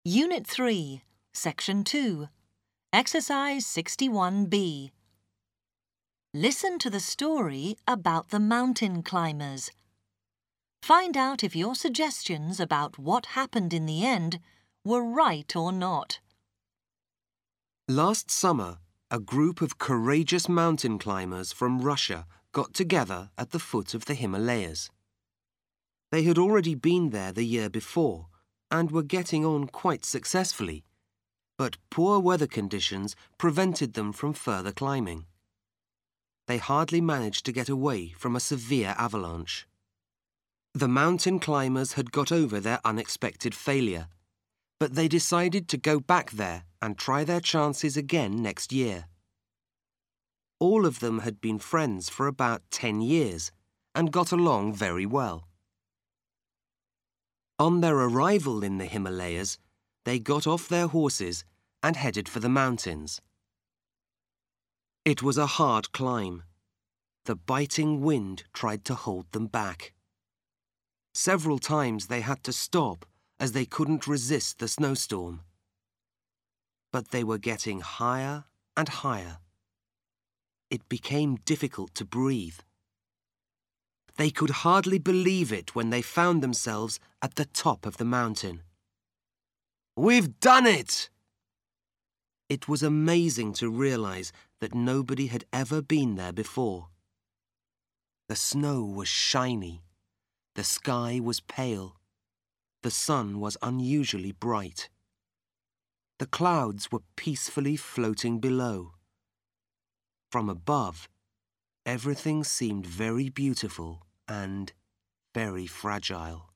Unit 3, Section 2, Exercise 61B. Listen to the story about the mountain climbers. Find out if your suggestions about what happened in the end were right or not. Last summer, a group of courageous mountain climbers from Russia got together at the foot of the Himalayas. They had already been there the year before and were getting on quite successfully, but poor weather conditions prevented them from further climbing. They hardly managed to get away from a severe avalanche. The mountain climbers had got over their unexpected failure, but they decided to go back there and try their chances again next year. All of them had been friends for about 10 years and got along very well. On their arrival in the Himalayas, they got off their horses and headed for the mountains. It was a hard climb. The biting wind tried to hold them back. Several times they had to stop as they couldn't resist the snowstorm. But they were getting higher and higher. It became difficult to breathe. They could hardly believe it when they found themselves at the top of the mountain. "We've done it!" It was amazing to realize that nobody had ever been there before. The snow was shiny. The sky was pale. The sun was unusually bright. The clouds were peacefully floating below. From above, everything seemed very beautiful and very fragile.